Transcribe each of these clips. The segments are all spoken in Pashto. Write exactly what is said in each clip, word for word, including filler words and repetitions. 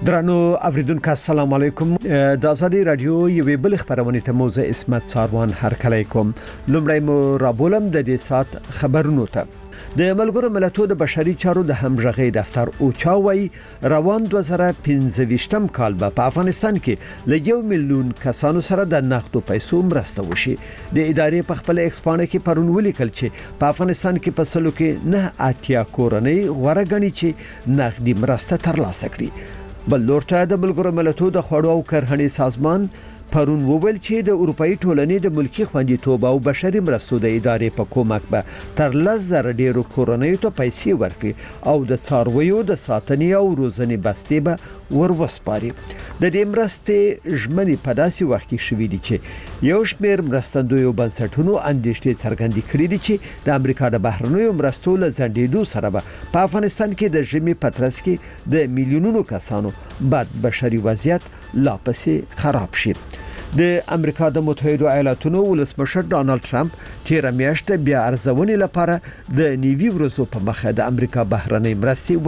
درنو اوریدونکو السلام علیکم د ازادي رادیو یوې بل خبرونه ته موزه اسمت ساروان هر کله کوم لومړی مو رابولم د دې سات خبرونو ته د ملګرو ملتونو د بشري چارو د همغږي دفتر او چاوي روان دوه زره پنځه کال په افغانستان کې لږ میلیون کسانو سره د نقدو پیسو مرسته وشي د ادارې په خپل ایکسپانه کې پرون ولیکل چې په افغانستان کې په سلو کې نه اتیا کورنۍ غوړګنی چې نقدي مرسته ترلاسه کړي بل لورته د ملګرو ملتونو د خوړو او کرهڼې سازمان پرون وویل چې د اروپאי ټولنې د ملکی خوندیتوب او بشري مرستو د ادارې په کومک به تر لس زره ډیرو کورنیو ته پیسې ورکړي او د څارویو د ساتنې او روزنې بستې به وروسپاري د دې مرستې ژمنې په داسې وخت کې شوې دي چې یو شمېر مرستندوی بنسټونو اندېښنې څرګندې کړې دي چې د امریکا د بهرنیو مرستو له ځنډېدو سره به په افغانستان کې د ژمي پترس کې د میلیونونو کسانو بد بشري وضعیت لا پسې خراب شي د امریکا د متحده ایالاتونو ولسمشر ډانلډ ټرمپ تیر میاشت بیا ارزونې لپاره د نیوي ورځو په مخه د امریکا بهرنۍ مرستې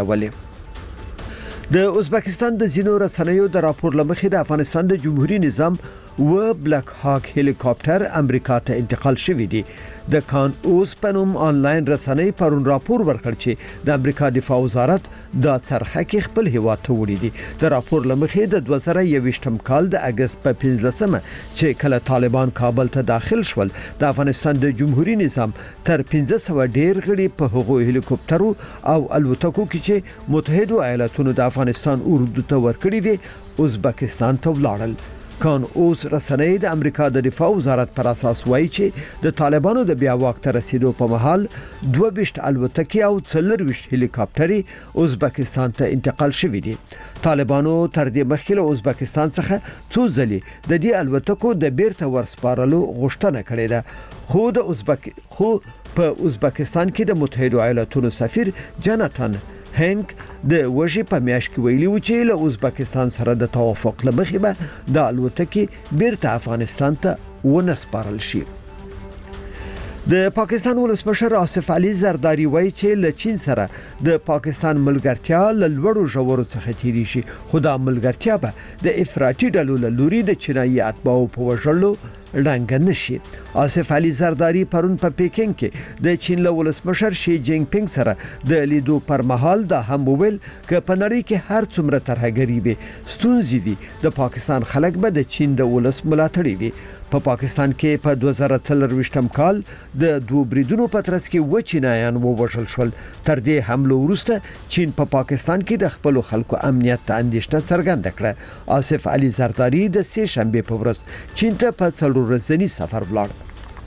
وځنډولې د ازبکستان د زینو رسنیو د راپور لمخې د افغانستان د جمهوریت نظام و بلک هاک هلیکاپټر امریکا ته انتقال شوی دی د کان اوس پنوم آنلاین رسنۍ پرون راپور ورکړ چې د امریکا دفاع وزارت د څرخه کې خپل هیواد ته وړي دي د راپور لمخې د دوه زره یوویشتم کال د اگست په پنځلسمه چې کله طالبان کابل ته داخل شول د افغانستان د جمهوریت نظام تر پنځه سوه ډیر غړي په هغو هلیکاپټرو او الوتکو کې چې متحده ایالاتونو د افغانستان اردو ته ورکړي وي ازبکستان ته ولاړل کان اوس رسنۍ د امریکا د دفاع وزارت پر اساس وایي چې د طالبانو د بیا واک ته رسیدو په مهال دوه ویشت الوتکې او څلور ویشت هلیکاپټرې ازبکستان ته انتقال شوې دي طالبانو تر دې مخکې له ازبکستان څخه څو ځلې د دې الوتکو د بیرته ورسپارلو غوښتنه کړې ده خو د ازبک خو په ازبکستان کې د متحده ایالاتونو سفیر جاناتان هنګ د وژې په میاشت کې ویلي و چې له ازبکستان سره د توافق لمخې به د الوتکې بیرته افغانستان ته ونسپارل شي د پاکستان ولسمشر آصف علي زرداری وایي چې له چین سره د پاکستان ملګرتیا له لوړو ژورو څخه تیری شي خو دا ملګرتیا به د افراطي ډلو له لوري د چینایي اتباعو په وژلو ړنګ نشي آصف علي زرداری پرون په پیکینګ کې د چین له ولسمشر شي جینګ پینګ سره د لیدو پر مهال د هم ویل ک په نړۍ کې هر څومره ترهګری وي ستونزې وي د پاکستان خلک به د چین د ولس ملاتړي وي په پاکستان کې په دوه زره څلورویشتم کال د دوه بریدونو په ترڅ کې و چینایان ووژل شول تر دې حمله وروسته چین په پا پاکستان کې د خپل خلکو امنیت ته اندېښنه څرګنده کړه آصف علي زرداری د سه شنبه په ورځ چین ته په څلور ورځنی سفر ولاړ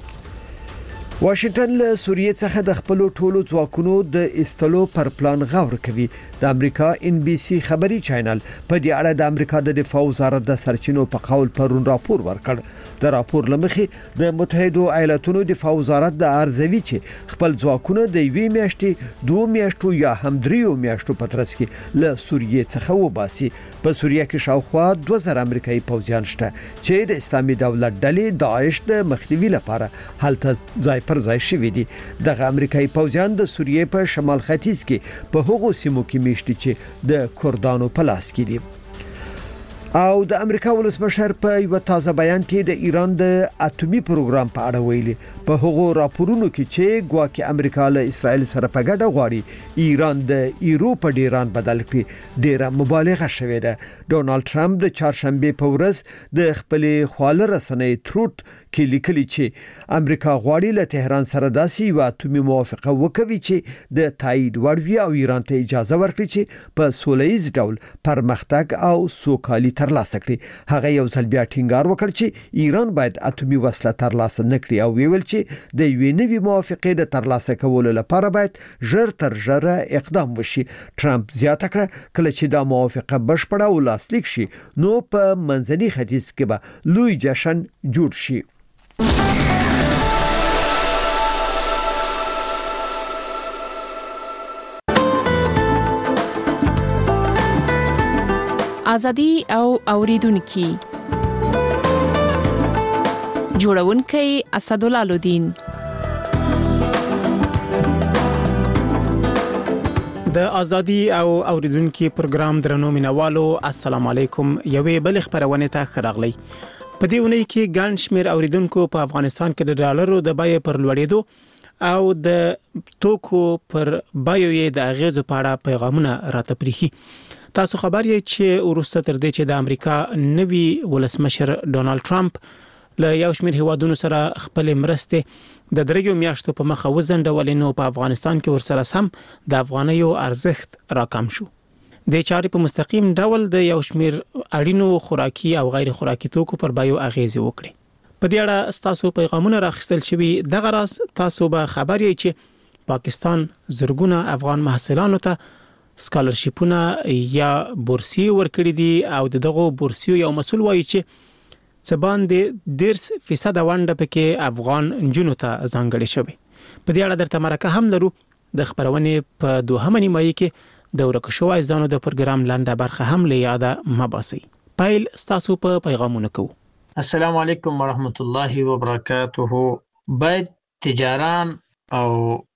واشنگټن له سوریې څخه د خپل ټولو ځواکونو د استلو پر پلان غور کوي د امریکا ان بي سي خبري چینل په دې اړه د امریکا د دفاع وزارت د سرچینو په قول پرون راپور ورکړ د راپور لمخې د متحده ایالاتونو دفاع وزارت د ارزوي چې خپل ځواکونه د یوې میاشتې دوه میاشتو یا هم دریو میاشتو په ترڅ کې له سوریې څخه وباسي په سوریه کې شاوخوا دوه زره امریکایي پوځیان شته چې د اسلامي دولت ډلې داعش د مخنیوي لپاره هلته ځای پر ځای شوی دي دغه امریکایي پوځیان د سوریې په شمال ختیځ کې په هغو سیمو کې میشتي چې د کردانو په لاس کې دي او د امریکا ولسمشر په یو تازه بیان کې د ایران د اټومي پروګرام په اړه ویلي په هغو راپورونو کې چې ګواکې امریکا له اسرائیل سره په ګډه غواړي ایران د ایرو په ډیران بدل کړي ډیره مبالغه شوې ده ډونالد ټرمپ د چهارشنبه په ورځ د خپل خواله رسنۍ تروت کې لیکلي چې امریکا غواړي له تهران سره داسې یو اټومي موافقه وکړي چې د تایید وړ وي او ایران ته اجازه ورکړي چې په سولهییز ډول پرمختګ او سوکالي ترلاسه کړي هغه یو ځل بیا ټینګار وکړ چې ایران باید اټومي وسله ترلاسه نکړي او ویل چې د یوې نوې موافقې د ترلاسه کولو لپاره باید ژر تر ژره اقدام وشي ټرمپ زیاته کړه کله چې دا موافقه بشپړه او لاسلیک شي نو په منځني ختیځ کې به لوی جشن جوړ شي ازادي او اوریدونکو جوړونکي اسدالله الدین د ازادي او اوریدونکو پروګرام درنو مینوالو السلام علیکم یوې بل خبرونه ته خراغلی په دې ونې کې ګڼ شمېر اوریدونکو په افغانستان کې د ډالرو د بیې پر لوړېدو او د توکو پر بیې د اغیزو په اړه پیغامونه راته پریخي. تاسو خبر یې چې وروسته تر دې چې د امریکا نوي ولسمشر ډونالد ټرمپ له یو شمېر هیوادونو سره خپل مرستې د دریو میاشتو په مخه وزنډولې نو په افغانستان کې ورسره سم د افغانیو ارزښت راکم شو. د چارې په مستقیم ډول د یو شمېر اړینو خوراکي او غیر خوراکي توکو پر بیو اغیزې وکړي. په دې اړه تاسو پیغامونه راخستل شوي دغه راز تاسو به خبر یې چې پاکستان زرګونه افغان محصلانو ته سکالرشیپونه یا بورسي ورکړي دي او دغه بورسي یو مسول وایي چې څه باندې ډیرس فیصد ونده پکې افغان جنونو ته ځانګړي شوی. په دې اړه درته مرکه هم لرو. د خبرونې په دوهمه نیمایي کې د ورکه شوی ځانو د پروګرام لنډه برخه هم له یاده مباسي. پایل تاسو په پیغامونه کو. السلام علیکم ورحمت الله وبرکاته. باید تجاران او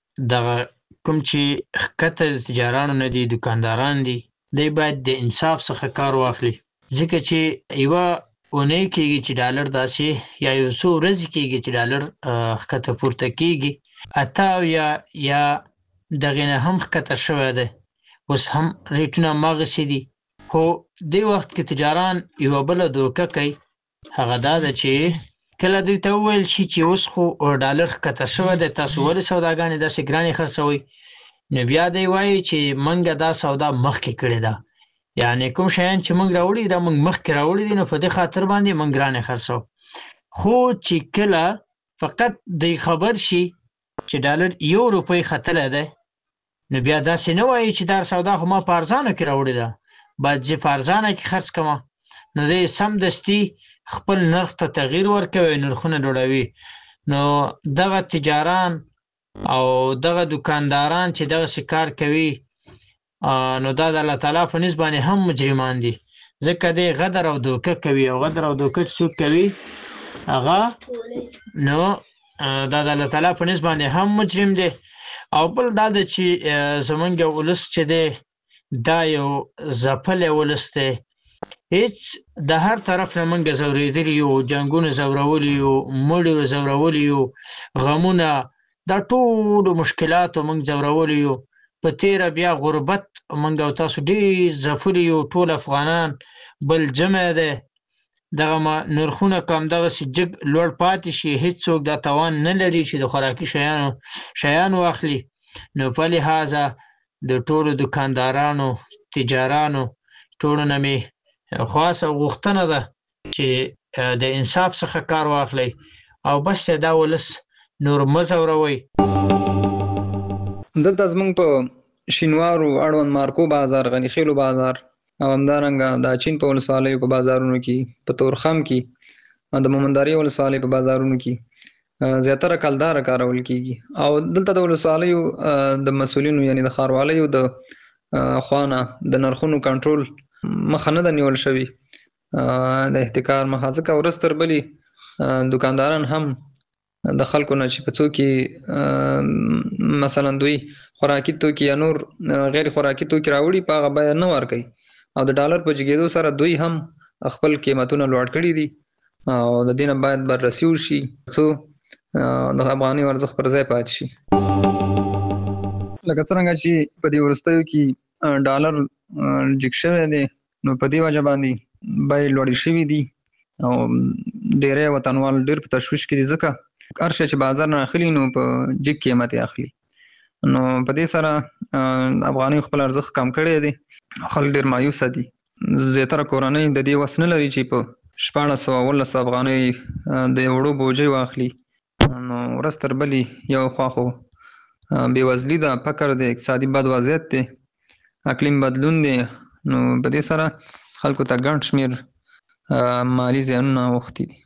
د کوم چې خکته تجارانو نه دي دکانداران دي دی باید د انصاف څخه کار واخلي ځکه چې ایوه اونۍ کېږي چې ډالر داسې یا یو څو ورځې کېږي چې ډالر ښکته پورته کېږي اته او یا یا دغې نه هم ښکته شوی دی. اوس هم ریټونه هماغسې دي خو دې وخت کې تجاران یوه بله دوکه کوي هغه دا ده چې کله دوی ته وویل شي چې اوس خو ډالر ښکته شوی دی تاسو ولې سوداګانې داسې ګرانې خرڅوئ نو بیا دی وایي چې موږ دا سودا مخکې کړې ده یعنی کوم شیان چې موږ راوړي دا موږ مخکې راوړي دي نو په دې خاطر باندې موږ ګرانې خرڅو. خو چې کله فقط د خبر شي چې ډالر یو روپۍ ختلی دی نو بیا داسې نه وایي چې دا سودا خو ما په ارزانه کې راوړې ده باید زه په ارزانه کې خرڅ کړم نو دی سمدستي خپل نرخ ته تغییر ورکوي نرخونه لوړوي. نو دغه تجاران او دغه دکانداران چې دغسې کار کوي نو دا د الله تعالی په نسبت باندې هم مجرمان دي ځکه دی غدر او دوکه کوي او غدر او دوکه څوک کوي هغه نو دا د الله تعالی په نسبت باندې هم مجرم دی. او بل دا ده چې زمونږ ولس چې دی دا یو ځپلی ولس دی هیڅ د هر طرف نه موږ ځورېدلي یو جنګونه ځورولي یو مړي ځورولي یو غمونه دا ټولو مشکلاتو موږ ځورولي یو په تیره بیا غربت موږ او تاسو ډېر ځپلي یو ټول افغانان بل جمع دی دغه نرخونه که همدغسې جګ لوړ پاتې شي هېڅوک دا توان نه لري چې د خوراکي شیانو شیان واخلي. نو په لحاظه د ټولو دکاندارانو تجارانو ټولو نه مې خواست او غوښتنه ده چې د انصاف څخه کار واخلئ او بس دا ولس نور مه ځوروئ. دلته زمونږ په شینوارو اړوند مارکو بازار غني خیلو بازار او همدارنګه د چین په ولسوالیو په بازارونو کې په تورخم کې د مومنداري ولسوالۍ په بازارونو کې زیاتره کلدار کارول کیږي او دلته د ولسوالیو د مسولینو یعنی د ښاروالیو د خوانه د نرخونو کنټرول مخه نه ده نیول شوي د احتکار مخه ځکه ورځ تر بلې دکانداران هم د خلکو نه چې په څو کې مثلا دوی خوراکي توکي یا نور غیر خوراکي توکي راوړي په هغه بیه نه ورکوي او د ډالر په جګېدو سره دوی هم خپل قیمتونه لوړ کړي دي او د دې نه باید بررسي وشي څو د افغاني ارزښت پر ځای پاتې شي. لکه څرنګه چې په دې وروستیو کې ډالر جګ شوی دی نو په دې وجه باندې بیې لوړې شوي دي او ډېری وطنوال ډېر په تشویش کې دي ځکه هر شی چې بازار نه اخلي نو په جګ قیمت یې اخلي نو په دې سره افغاني خپل ارزښت کم کړی دی خلک ډېر مایوسه دي. زیاتره کورنۍ د دې وس نه لري چې په شپاړس سوه اوولس افغانۍ د وړو بوجۍ واخلي نو ورځ تر بلې یو خوا خو بېوزلي ده فقر دی اقتصادي بد وضعیت دی اقلیم بدلون دی نو په دې سره خلکو ته ګڼ شمېر مالي زیانونه اوښتي دي.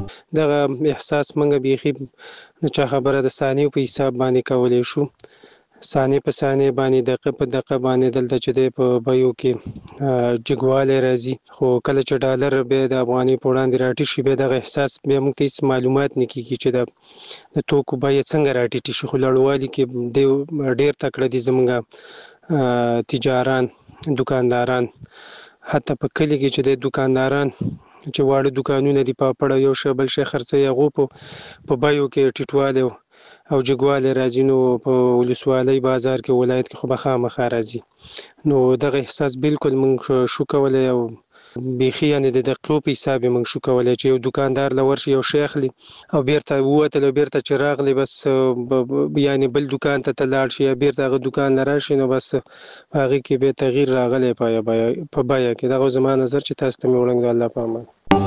دغه احساس موږ بیخي د چا خبره د ثانیو په حساب باندې کولی شو ثانیې په ثانیې باندې دقیقه په دقیقه باندې دلته چې دی په بیو کې جګوالی راځي، خو کله چې ډالر بیا د افغانۍ په وړاندې راټیټ شي بیا دغه احساس بیا موږ ته هېڅ معلومات نه کېږي چې د د توکو بیې څنګه راټیټې شي. خو لوړوالي کې دی ډېر تکړه دي زموږ تجاران دوکانداران، حتی په کلي کې چې د دوکانداران چې واړه دوکانونه دي پاپړ یو شی بل شی خرڅوي هغو په بیو کې ټیټوالی او جګوالی راځي، نو په ولسوالۍ بازار کې ولایت کې خو به خامخا راځي. نو دغه احساس بالکل موږ شو کولی او بیخي یعنې د دقیقو په حساب یې موږ شو کولی چې یو دوکاندار له ورشي یو شی اخلي او بیرته ووتل او بیرته چې راغلی بس یعنې بل دوکان ته ته لاړ شي یا بیرته هغه دوکان نه راشي نو بس په هغې کې بیا تغییر راغلی په بیه کې. دغه زما نظر چې تاسو ته مې وړاندې د الله په امان.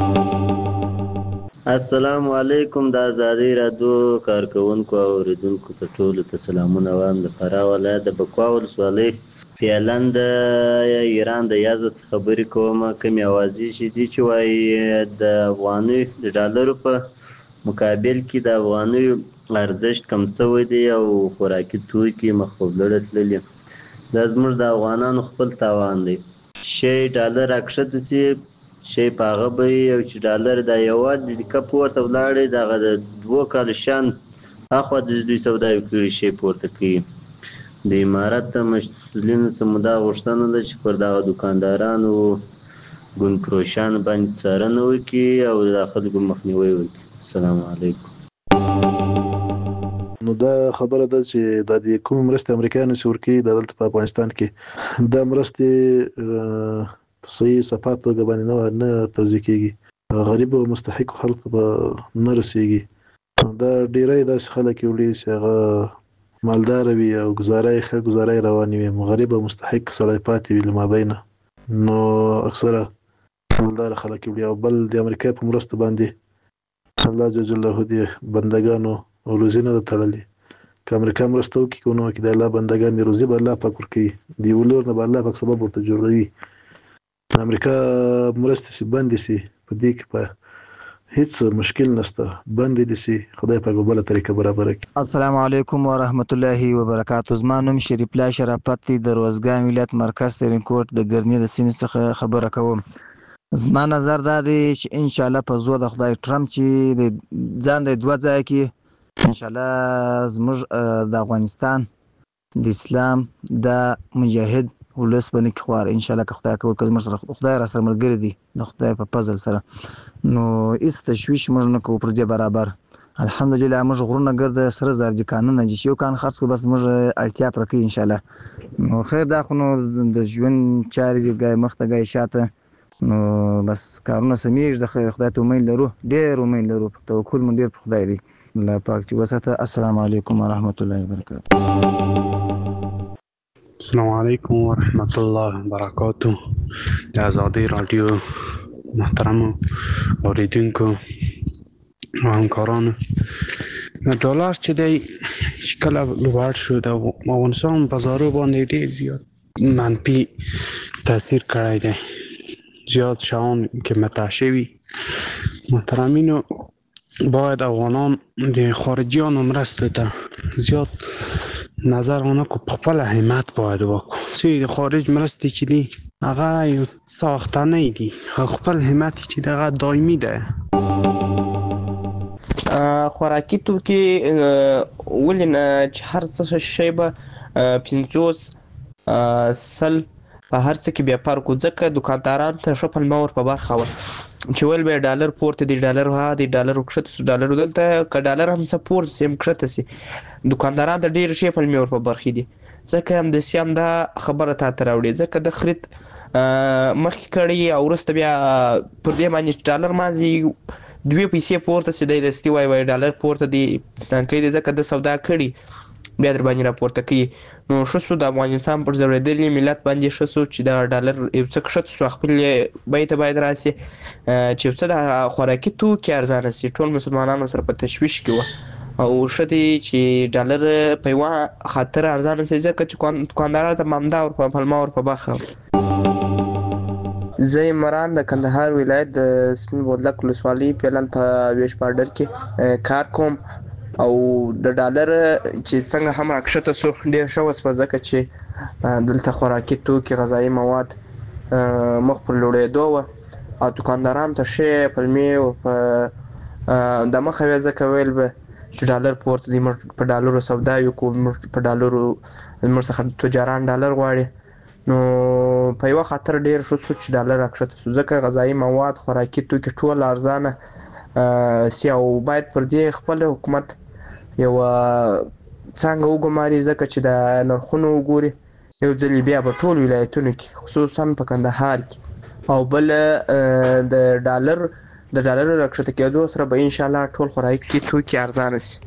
السلام علیکم. د ازادۍ راډیو کارکوونکو او اورېدونکو ته ټولو ته سلامونه وایم. د فراه ولایت د بکوا ولسوالۍ فعلا د ایران د یازد خبرې کوم. کومې اوازې چې دي چې وایي د افغانۍ د ډالرو په مقابل کې د افغانیو ارزښت کم شوی دی او خوراکي توکي مخ په لوړه تللي. دا زموږ د افغانانو خپل تاوان دی. شی ډالر راکښته شي شی په هغه بیې او چې ډالر دا یوازې لیکه پورته ولاړې دغه د دوو کالو شان هاخوا د دوی سوداوي کړي شی پورته کوي. د امارت د مسؤلینو څخه مو دا غوښتنه ده چې پر دغه دوکاندارانو ګوندفروشانو باندې څارنه وکړي او د خلکو مخنیوی وکړي. السلام علیکم. نو دا خبره ده چې د دې کوم مرستې امریکایانو چې ورکوي د دلته په افغانستان کې دا مرستې په صحیح صفات توګه باندې نه توزیع کېږي، غریب او مستحق خلکو ته نه رسېږي. دا ډېری داسې خلک وړي چې هغه مالدار وي او ګزاره یې ښه ګزاره یې روانې وي، غریب او مستحق سړی پاتې وي له مابینه. نو اکثره مالدار خلک وړي او بل د امریکا په مرسته باندې الله جل جلاله دې بندګانو او روزي نه ده تړلې. که امریکا مرسته وکړي که ونه وکړي د الله بندګان دي روزي به الله پاک ورکوي، د یو لور نه به الله پاک سبب ورته جوړوي. امریکا مرستې چې بندې شي په دې کې په هیڅ مشکل نشته، بندې دي شي خدای پاک په بله طریقه برابره کړي. السلام علیکم ورحمت الله وبرکاتو. زما نوم شریف الله شرافت دی، د روزګان ولایت مرکز سرینکوټ د ګرني د سیمې څخه خبره کوم. زما نظر دا دی چې ان شاء الله په زور د خدای ټرمپ چې ځان د دوه ځای کې ان شاء الله زموږ د افغانستان د اسلام د مجاهد ولس باندې خوار ان شاء الله که خدای کول که زموږ سره خدای را سره ملګری دی د خدای په فضل سره نو هیڅ تشویش موږ نه کوو پر دې برابر. الحمدلله موږ غرونه ګرده سره زرجي کانونه چې یو کان خرڅ کړو بس موږ اړتیا پر کوي ان شاء الله. نو خیر دا خو نو د ژوند چارې دی ګای مخته ګای شاته نو بس کارونه سمېږي د خدای ته امید لرو، ډېر امید لرو، توکل مو ډېر په خدای دی. الله پاک چې وساته. السلام علیکم ورحمت الله وبرکاته. السلام علیکم ورحمت الله وبرکاته. د ازادۍ راډیو محترمو اوریدونکو او همکارانو، د ډالر چې دی چې کله لوړ شو د افغانستان بازارو باندې ډېر زیات منفي تاثیر کړی دی، زیاد شیان که متع شوي. محترمینو باید افغانان د خارجیانو مرستو ته زیات نظر ونه کو، په خپل همت باید وکړو. چې د خارج مرستې چې دي هغه یو ساختنی دي، خپل همت چې دغه دایمي ده. خوراکي توکي ولې نه چې هر څه شی به پنځوس سل په هر څه کې بیا فرق و، ځکه دوکاندارانو ته ښه پلمه ور په برخه وه چې ویل به یې ډالر پورته دی، ډالر ها دی، ډالر ورکښته سو، ډالر دلته که ډالر هم څه پورته سي هم کښته سي دوکانداران ته ډېر ښې پلمې ور په برخې دي. ځکه همداسې هم دا خبره تا ته راوړي، ځکه د خرید مخکې کړي او وروسته بیا پر دې باندې ډالر مازې دوې پیسې پورته سي دی دستي وایي وایي ډالر پورته دی ټانکۍ دی، ځکه د سودا کړي بیا در باندې راپورته کوي. نو ښه سو د افغانستان پر ځورېدلي ملت باندې ښه سو چې دغه ډالر یو څه کښته سو، خپل بیې ته باید راسي چې یو څه د خوراکي توکي ارزانه سي. ټول مسلمانانو سره په تشویش کې وه او ښه دی چې ډالر په یوه خاطر ارزانه سي، ځکه چې دوکاندارانو ته همدا ور په پلمه ور په برخه. زه عمران د کندهار ولایت د سپین بولدک ولسوالۍ فعلا په ویش بارډر کې کار کوم. او د ډالر چې څنګه هم راکښته سو ډیر ښه وسو ځکه چې دلته خوراکي توکي غذایي مواد مخ پر لوړېدو وه او دکانداران ته ښې پلمې په د مخه وې ځکه ویل به چې ډالر پورته دی موږ په ډالرو سودا وکړو موږ په ډالرو زموږ څخه تجاران ډالر غواړي نو په یوه خاطر ډیر ښه سو چې ډالر راکښته سو ځکه غذایي مواد خوراکي توکي ټول ارزانه سي او باید پر دې خپل حکومت یو څنګه وګماري ځکه چې د نرخونو وګوري یو ځل بیا په ټول ولایتونو کې خصوصا په کندهار کې او بل د ډالر د ډالر راکښته کېدو سره به ان شاء الله ټول خوراکي توکي ارزانه سي.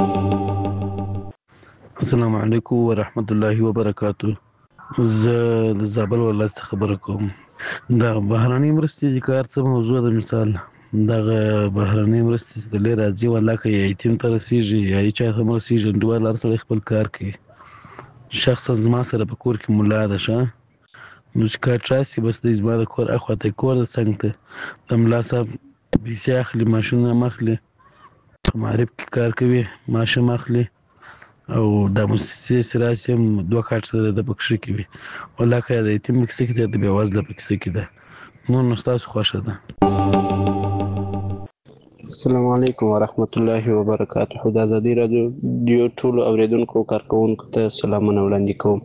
السلام علیکم ورحمت الله وبرکاته. زه د زابل ولایت څخه خبره کوم. دا بهرنۍ مرستې د کار څه موضوع ده. مثال دغه بهرنۍ مرستې چې د لرې راځي والله که یا یتیم ته رسېږي یا هېچا ته هم رسېږي انډیوال هر سړی خپل کار کوي. شخصا زما سره په کور کې ملا ده شه نو چې کار راسي بس دی زما د کور اخواته کور د څنګ ته د ملا صاحب پیسې اخلي ماشین هم اخلي په معرب کې کار کوي ماشوم اخلي او دا موسسې چې راسي هم دوه کاټ سره د پکښې کې وي والله که د یتیم په کیسه کې ده د بېوزله په کیسه کې ده نور نو ستاسو خوښه ده. السلام علیکم ورحمت الله وبرکاته. د ازادي راډیو ټولو اوریدونکو کارکوونکو ته سلامونه وړاندې کوم.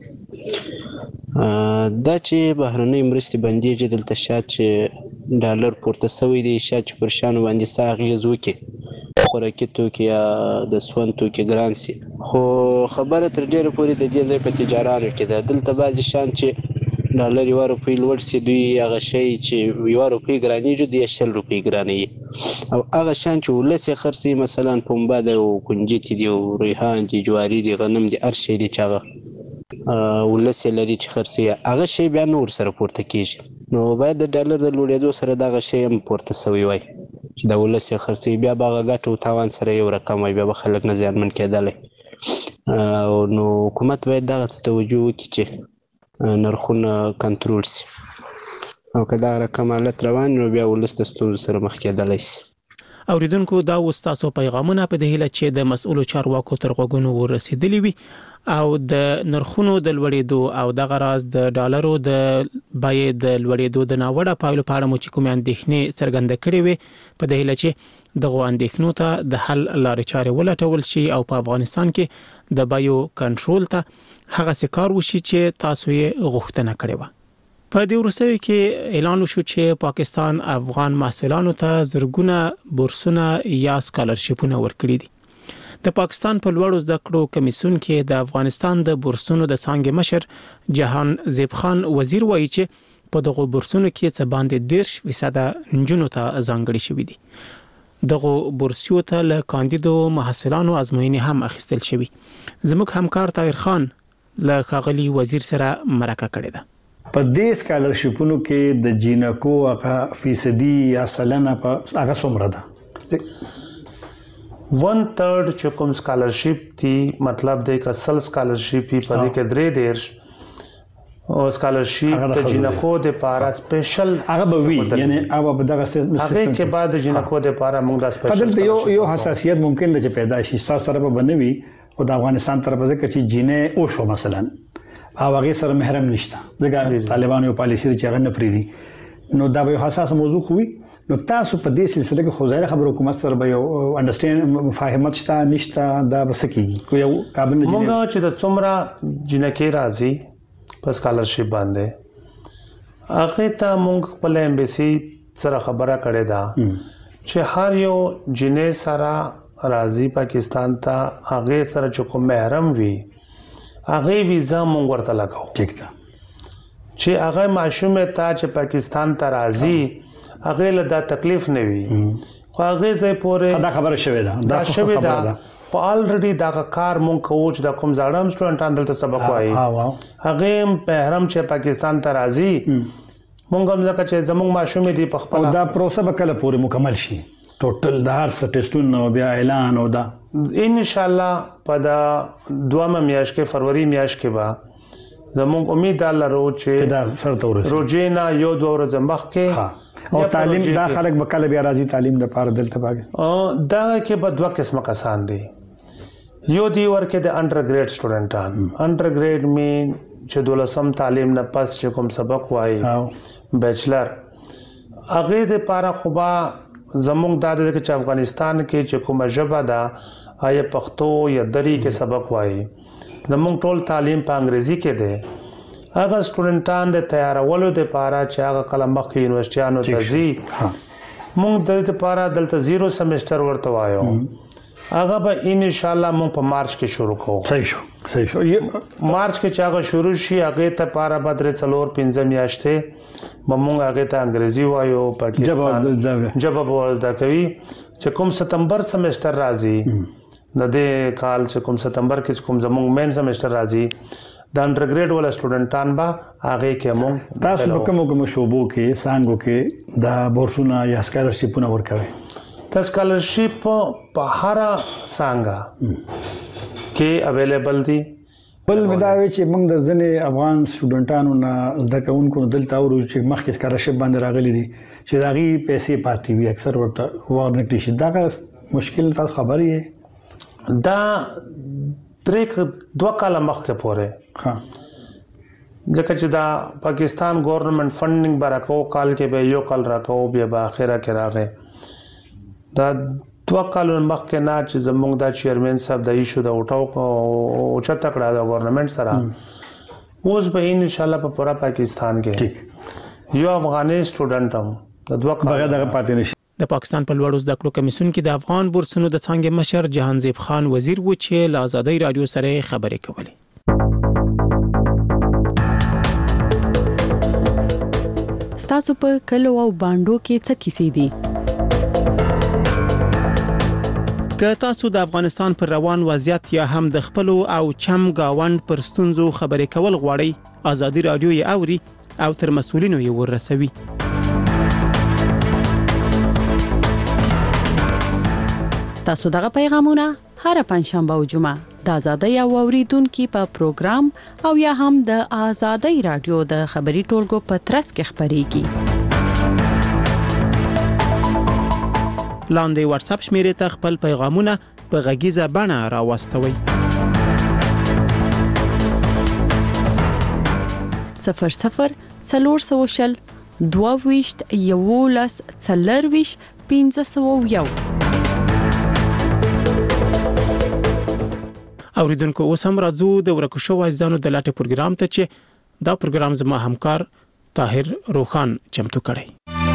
دا چې بهرنۍ مرستې بندېږي دلته شاید چې ډالر پورته سوی دی شاید چې پر شیانو باندې څه اغېز وکړي خوراکي توکي یا د سون توکي ګران سي خو خبره تر ډېره پورې د دې ځای په تجارانو کې ده. دلته بعضې شیان چې ډالر یوه روپۍ لوړ سي دوی هغه شی چې یوه روپۍ ګرانېږي دوی شل روپۍ ګرانوي او هغه شیان چې ولس یې خرڅوي مثلا پنبه ده او کنجتې دي او ریحان دي جواري دي غنم دي هر شی دي چې هغه ولس یې لري چې خرڅوي هغه شی بیا نور سره پورته کېږي نو باید د ډالر د لوړېدو سره دغه شی هم پورته سوی وای چې د ولس یې خرڅوي بیا به هغه ګټه او تاوان سره یو رقم وای بیا به خلک نه زیانمن کېدلی نو حکومت باید دغه ته توجه وکړي چې نرخونه کنټرول سي او که دغه رقم حالت روان نو بیا ولس د ستونزو سره مخ کېدلی سي. اوریدونکو دا اوس تاسو پیغامونه په دې هیله چې د مسؤلو چارواکو تر غوږونو ورسېدلي وي او د نرخونو د لوړېدو او دغه راز د ډالرو د بیې د لوړېدو د ناوړه پایلو په اړه مو چې کومې اندېښنې څرګندې کړې وي په دې هیله چې دغه اندېښنو ته د حل لارې چارې ولټول شي او په افغانستان کې د بیو کنټرول ته هغه څه کار وشي چې تاسو یې غوښتنه کړې وه. په دې وروستیو کې اعلان وشو چې پاکستان افغان محصلانو ته زرګونه بورسونه یا سکالرشیپونه ورکړي دي. د پاکستان په لوړو زده کړو کمیسیون کې د افغانستان د بورسونو د څانګې مشر جهان زیب خان وزیر وایي چې په دغه بورسونو کې څه باندې دېرش فیصده نجونو ته ځانګړي شوي دي. دغه بورسیو ته له کاندیدو محصلانو ازموینې هم اخیستل شوي. زموږ همکار طاهر خان له ښاغلي وزیر سره مرکه کړې ده. په دې سکالرشیپونو کې د جینکو هغه فیصدي یا سلنه په هغه څومره ده؟ ون تھرڈ چې کوم سکالرشپ دی مطلب دی که سل سکالرشپ په دې کې درې دیرش او سکالرشپ د جینکو د پارا سپیشل هغه به وی یعنی هغه به دغه هغه کې بعد جینکو د پارا موږ د سپیشل یو یو حساسیت ممکن ده چې پیدا شي تاسو سره به بنوي خو د افغانستان طرفه ځکه چې جینې او شو مثلا او هغه سره محرم نشته دغه طالبانو پالیسي چې هغه نه پریدي نو دا به حساس موضوع خوي نو تاسو په دې سلسله کې خو ظاهر خبر حکومت سره به یو انډرستاند مفاهمت شته نشته دا به سکیږي کو یو کابل نه موږ چې د څومره جنکه راځي په سکالرشپ باندې هغه ته موږ خپل امبیسي سره خبره کړې ده چې هر یو جنې سره راځي پاکستان ته هغه سره چې کوم محرم وي هغه ویزا مونږ ورته لګاو ٹھیک ده چې هغه معشومه ته چې پاکستان ته راځي هغه له دا تکلیف نه وي خو هغه ځای پورې دا خبره شوه ده دا شوه ده خو الریډي دا کار مونږ کوو چې د کوم ځاړم سټوډنټان دلته سبق وایي هغه محرم چې پاکستان ته راځي مونږ هم ځکه چې زموږ معشومه دی په خپل دا پروسه به کله پورې مکمل شي ټوټل د هر څه ټیسټونو بیا اعلان او دا ان شاء الله په دا دوامه میاشت کې فروری میاشت کې با زموږ امید لرو چې دا سرته ورسېږي روجینا یو دوه ورځې مخکې او تعلیم دا خلک به کله بیا راځي تعلیم لپاره دلته باګي او دا کې په دوه قسمه کسان دي یو دی ورکه د انډر ګریډ سټوډنټان انډر ګریډ مین چې دولسم تعلیم نه پس چې کوم سبق وایي بیچلر هغه د پاره خوبا زموږ د چې افغانستان کې چې کومه ژبه ده آیا پښتو یا دری کې سبق وایي زموږ ټول تعلیم په انګریزي کې ده هغه سټوډنټان د تیارولو د پاره چې هغه کله مخکې یونیورسيټانو ته ځي موږ د لپاره دلته زیرو سمستر ورته وایو هغه به ان شاء الله مونږ په مارچ کې شروع کوو صحیح شو صحیح شو مارچ کې چې هغه شروع شي هغه ته پاره بدر څلور پنځه میاشتې مونږ هغه ته انګریزي وایو پاکستان جبه بوزدا کوي چې کوم ستمبر سمستر راځي د دې کال چې کوم ستمبر کې کوم زموږ مین سمستر راځي د انډر ګریډ ول سټوډنټان با هغه کې مونږ تاسو په کوم کوم شوبو کې سانګو کې د بورسونه یا سکالرشپونه ورکوي د سکالرشپ په هر څنګه کې اویلیبل دي بل مداوي چې موږ د ځنې افغان سټوډنټانو نه زده کوونکو دلته ورو چې مخکې سکالرشپ باندې راغلي دي چې داغي پیسې پاتې وي اکثر ورته وارد کړي شي دا مشکل تاسو خبري دا درې دوه کاله مخکې پورې ها ځکه چې دا پاکستان ګورنمنت فندینګ برکو کال کې به یو کال راکو بیا به اخره کې راغی دا دوه کالو مخکې نه چې زموږ د چیرمن صاحب د ایشو د اوټاو او چته کړه د ګورنمنت سره اوس به ان شاء الله په پورا پاکستان کې یو افغاني سټوډنټ هم د دوه کالو بغیر دغه پاتې نشي د پاکستان په لوړو زده کړو کمیسیون کې د افغان بورسونو د څنګه مشر جهانزیب خان وزیر و چې له آزادۍ رادیو سره خبرې کولې. ستاسو په کلو او باندو کې څه کیسې دي؟ که تاسو د افغانستان پر روان وضعیت یا هم د خپل او چم گاوند پر ستونزو خبرې کول غواړئ آزادۍ رادیو یې اوري او تر مسؤلینو یې ورسوي. تاسو دغه پیغامونه هر پنځشنبه او جمعه د آزادۍ او اوریدونکو په پروګرام او یا هم د آزادۍ رادیو د خبري ټولګو په ترڅ کې خبريږي. لاندې واتس اپ شمیرې ته خپل پیغامونه په غږیزه بڼه راوستوي. صفر صفر څلور سوشل دوه ویشت یولس څلور ویشت پنځه سوه یو. اوریدونکو اوس هم راځو د ورکو شو ځانو د لاټه پروګرام ته چې دا پروګرام زما همکار طاهر روخان چمتو کړی.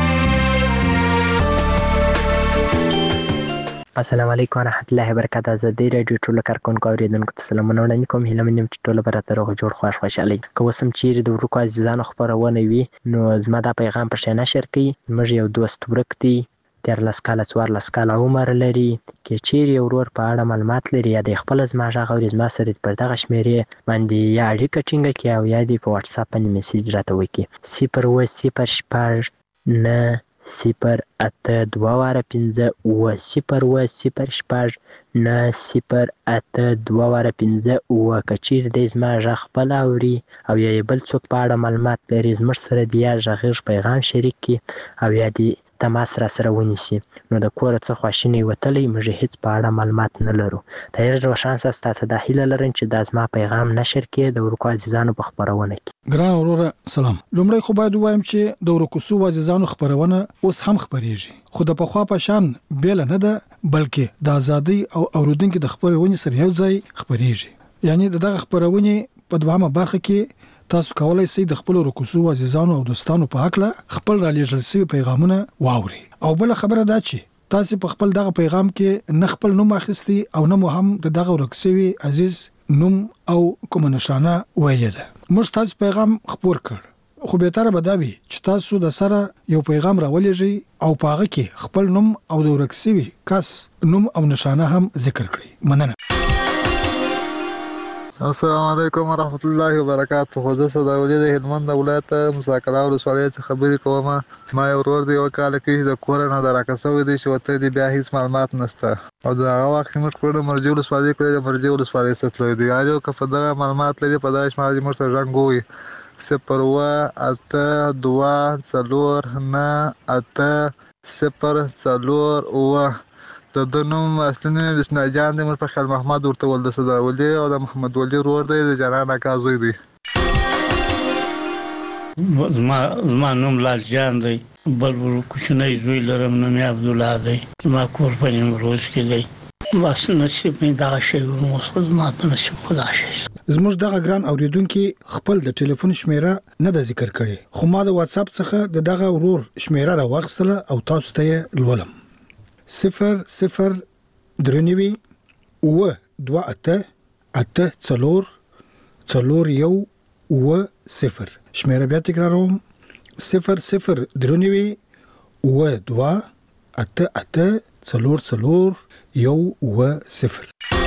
السلام علیکم ورحمت الله وبرکاته. زه د رادیو ټولو کارکونکو اوریدونکو ته سلامونه وړاندې کوم. هیله منم چې ټول به راته روغ جوړ خوښ خوشاله وي. که اوس هم چیرې د ورکو عزیزانو خبرونه وي نو زما دا پیغام پر شای نشر کړئ. موږ یو دوست ورک دی دیارلس کاله څوارلس کاله عمر لري. کې چیرې یو ورور په اړه معلومات لري یا د خپل زما غږ اوري زما سره پر دغه شمیرې باندې یا اړیکه ټینګه کړي او یا دې په واتس اپ باندې میسج راته وکړي. صفر اووه صفر شپږ نه صفر اته دوه واره پنځه اووه صفر اووه صفر شپږ نه صفر اته دوه واره پنځه اووه. که چیرې دی زما غږ خپل اوري او یا بل څوک په اړه معلومات لري زموږ سره د یا غږیز پیغام شریک کړي او یا دې تماس را سره ونیسي. نو د کور څخه خواشینی وتلی موږ هیڅ په اړه معلومات نه لرو. طاهر روشان صاحب تاسو د هیله لرم چې د ازما پیغام نشر کړي د ورکو عزیزانو په خبرونه کې. ګران وروره سلام. لومړی خو باید وایم چې د ورکو سو عزیزانو خبرونه اوس هم خبريږي خو د پخوا په شان بیل نه ده بلکې د ازادي او اوریدونکو د خبرونه سره یو ځای خبريږي. یعنی دغه خبرونه په دوامه برخه کې تاسو کولای شئ د خپل رکوسو عزیزانو او دوستانو په حق له خپل را لېږل شوی پیغامونه واوري. او بل خبره دا چې تاسو په خپل دغه پیغام کې نه خپل نوم اخیستي او نه مو هم د دغه ورکسوي عزیز نوم او کوم نشانه ویل ده. موږ تاسو پیغام خبر کړ خو به تر بداوي چې تاسو د سره یو پیغام راولېږي او په هغه کې خپل نوم او د ورکسوي کس نوم او نشانه هم ذکر کړئ. مننه. السلام علیکم ورحمت الله وبرکاته. خو زه صداولي د هلمند ولایت مساکلا ولسوالۍ څخه خبرې کوم. ما یو ورور دی یو کال کې د کور نه دراکسوي دي چې وته دی بیا هیڅ معلومات نشته او دا هغه وخت موږ کړو مرجو ولسوالۍ کړو د مرجو ولسوالۍ څخه دی یارو که په دغه معلومات لري په داش ماجي موږ سره رنګوي. صفر اووه اته دوه څلور نه اته صفر څلور اووه د ده نوم اصلي نوم یې بسم الله جان دی، مر په خیال محمد ورته ول د صدراولي او د محمد ولي ورور دی، د جانان اکا زوی دی. زما زما نوم لال جان دی، بل کوچنی زوی لرم نوم یې عبدالله دی، زما کور په نیمروز کې دی. بس نصیب مې دغه شی و، زما په نصیب خدا شي. زموږ دغه ګران اوریدونکو خپل د ټلیفون شمیره نه د ذکر کړي، خو ما د واتس اپ څخه د دغه ورور شمیره راوغستله او تاسو ته یې لولم. صفر صفر درنوي و دوه اته اته څلور څلور یو و صفر. شمیره بیا تکراروم، صفر صفر درنوي و دوه اته اته څلور څلور یو و صفر.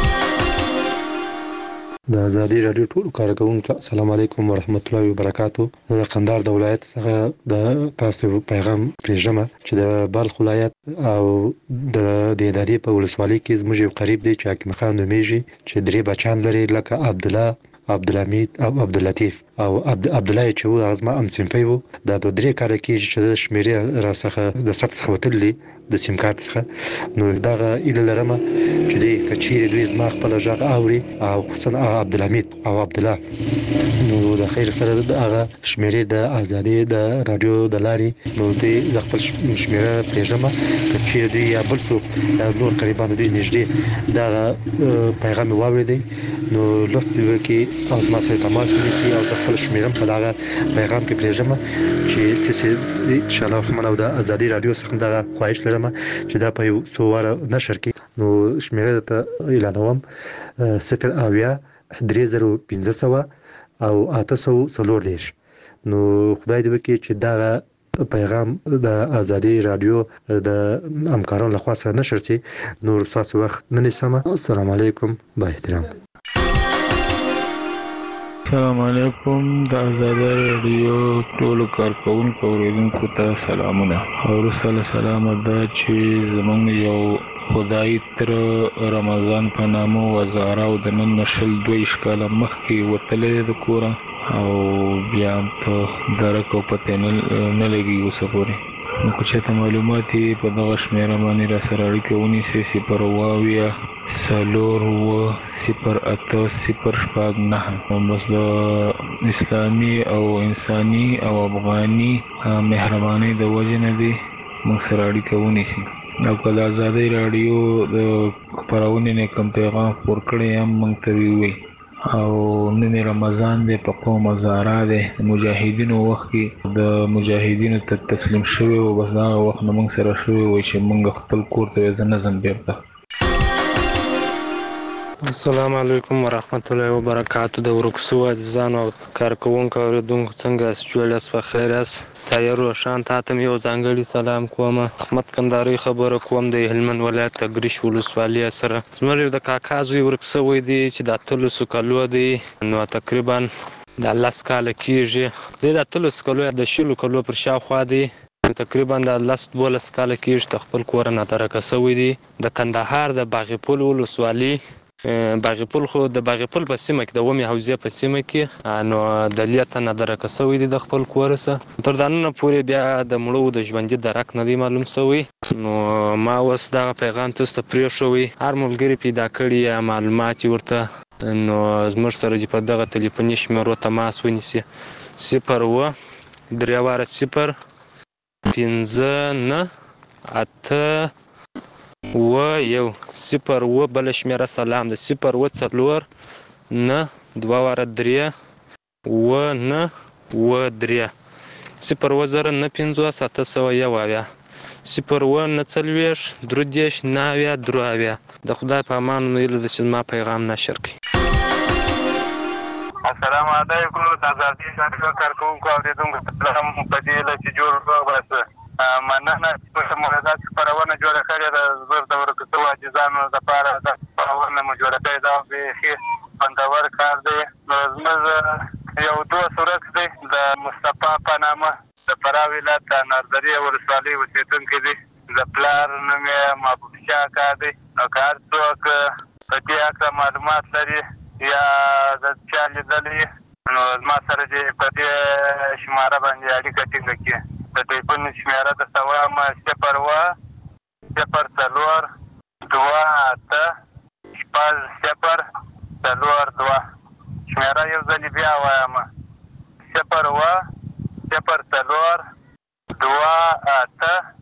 د آزادي رادیو ټول کارکونکو السلام علیکم ورحمت الله وبرکاتو. د قندهار د ولایت څخه د تاسو پیغام پرېږم چې د بلخ ولایت او د دېدادي په ولسوالۍ کې زموږ قریب دی چې حکیم خان نومیږي چې درې بچان لري لکه عبدالله، عبدالحمید او عبداللطیف او عبدالله چې و هغه زما همصنفی و. دا دوه درې کاله کېږي چې د شمیرې را څخه د ثبت څخه وتلي د سیم کارت څخه. نو دغه ایله لرم چې دوی که چیرې دوی زما خپله غږ اوري او خصوصا عبدالحمید او عبدالله، نو د خیر سره د هغه شمیرې د آزادي د رادیو د لارې نو دوی زه خپل شمیره پرېږدم، که چیرې دوی یا بل څوک یا نور قریبان دوی نږدې دغه پیغام یې واورېدی نو لطف وکړي او زما سره تماس ونیسي او زه خپل شمیره په دغه پیغام کې پرېږدم چې څه انشاءالله رحمن او د آزادي رادیو څخه دغه خواهش لرم چې دا په یو څو واره نشر کړي. نو شمیره ته اعلانوم صفر اویا درې زره پنځه سوه او اته سوه څلور دېرش. نو خدای دې وکړي چې دغه پیغام د آزادي رادیو د همکارانو لخوا سره نشر شي. نور ستاسو وخت نه نیسم. السلام علیکم، با احترام. السلام علیکم. د آزادي رادیو ټولو کارکونکو اوریدونکو ته سلامونه. او سلام دا چې زمونږ یو خدای تر رمضان په نامه وزاره او د نن شل دویشت کاله مخکې وتلی د کوره او بیا ته درک او پته نه لګي اوسه پورې. نو که چېرته معلومات یې په دغه شمېره باندې را سره اړیکه ونیسئ صفر اوه اویا څلور اوه صفر اته صفر شپږ نهه. بس د اسلامي او انساني او افغاني مهربانۍ د وجې نه دی موږ سره اړیکه ونیسي. او که د آزادۍ راډیو د خپرونې نه کوم پیغام خپور کړی هم موږ ته ووایي. او نن رمضان دی، په قوم هزاره دی، د مجاهدینو وخت کې د مجاهدینو ته تسلیم شوی و، بس دغه وخت نه موږ سره شوی وای چې موږ خپل کور ته زه نه ځم بیرته. السلام علیکم ورحمت الله وبرکاتو. د ورکسو عزیزانو او کارکوونکو اوریدونکو څنګه یاست؟ جوړ یاست؟ په خیر یاست؟ طاهر روشان تا ته یو ځانګړی سلام کوم. احمد کندهاري خبره کوم د هلمند ولایت تګریش ولسوالۍ سره. زموږ د کاکا زوی ورکسوی دی چې د اتلسو کالو دی، نو تقریبا د لس کاله کېږي. دی د اتلسو کالو د شلو کالو پر شاوخوا دی، تقریبا د لس دولس کاله کېږي د خپل کور نه ترکه سوی دی. د کندهار د باغپل ولسوالۍ باغپل خو د باغپل په سیمه کې د ومې حوزې په سیمه کې نو د لیته نه درکه سوی دی د خپل کور څخه. تر دا نن پورې بیا د مړو د ژوندي درک نه دی معلوم سوی. نو ما اوس دغه پیغام تاسو ته پرېښوی، هر ملګري پیدا کړي یا معلومات ورته نو زموږ سره چې په دغه تلیفوني شمیرو تماس ونیسي. صفر اوه درې واره صفر پنځه نه اته اوه یو صفر اوه بله شمېره سلام ده. صفر اوه څلور نه دوه واره درې اوه نه اوه درې صفر اوه زره نه پنځوس اته سوه یو اویا صفر اوه نه څلوېښت درې دېرش نه اویا درې اویا. د خدای په امان هیله ده چې زما پیغام نشر کړي. السلام علیکم. د آزادي رادیو کارکوونکو اورېدونکو سلام په دې هیله چې جوړ روغ باسه. مننه چې موږ داسې خپرونه جوړه کړې ده. زموږ د ورکسو عاجزانو دپاره دا خپرونه مو جوړه کړې ده او بیخي خوندور کار دی. نو زموږ یو دوست ورک دی د مصطفی په نامه، د فراه ولایت د اناردرې ولسوالۍ اوسېدونکی دی. د پلار نوم یې محبوب شاه اکا دی. نو که هر څوک په دې هکله معلومات لري یا د چا لیدلی نو زما سره دې په دې شماره باندې اړیکه ټینګه کړي. د ټلیفون شمېره درته وایم صفر اوه صفر څلور دوه اته شپږ صفر څلور دوه. شمېره یو ځلې بیا وایم: صفر اوه صفر څلور دوه اته